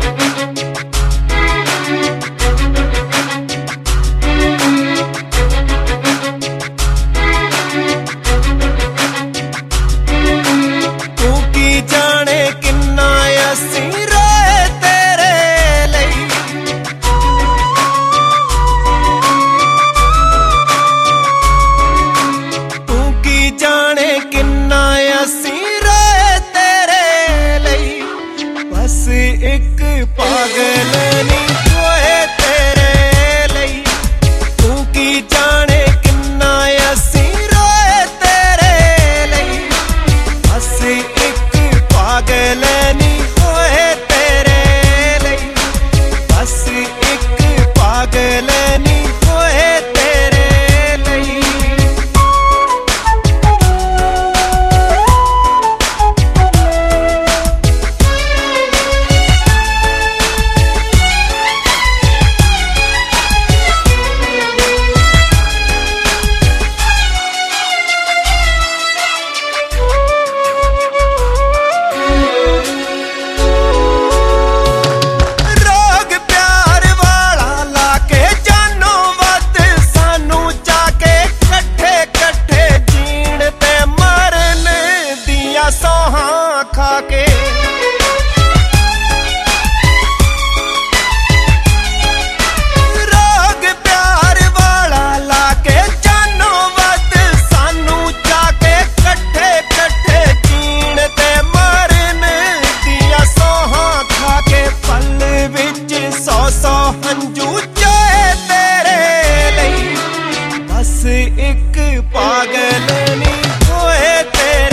एक पागल नहीं होए तेरे लई, तू की जाने किन्ना असी रोए तेरे लई। बस एक पागल नहीं होए तेरे लई, बस एक पागल नहीं होए तेरे लई। सोहा खाके रोग प्यार वाला लाके जानो वद सानू जाके कट्ठे कट्ठे जीण ते मरन दिया सोहा खाके। पल विच सौ सौ हंजू जोए तेरे लई, बस एक पागल नहीं होए तेरे।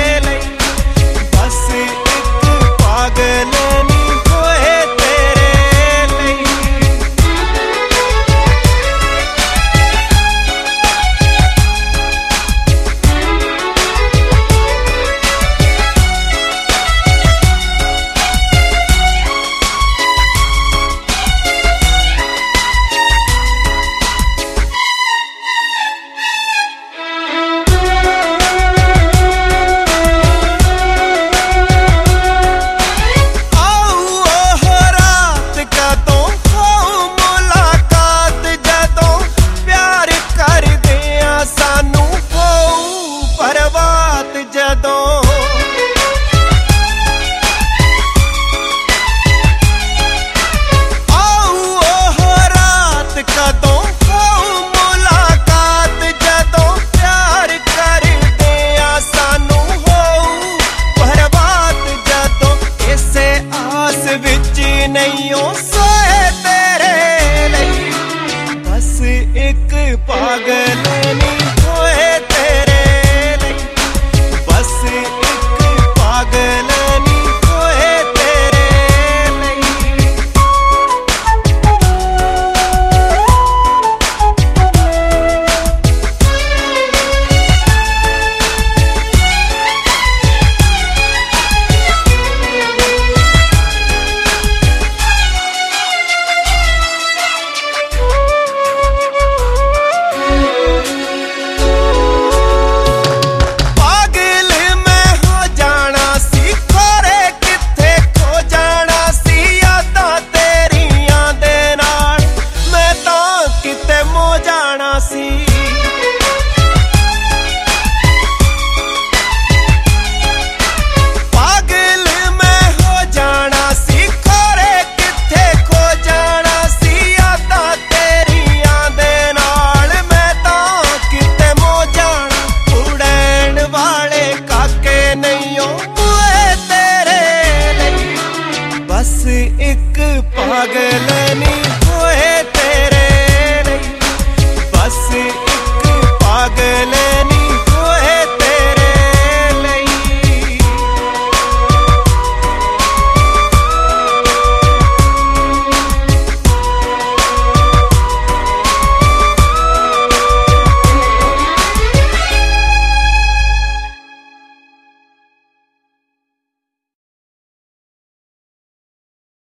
नहीं सोए तेरे लई, बस एक पागल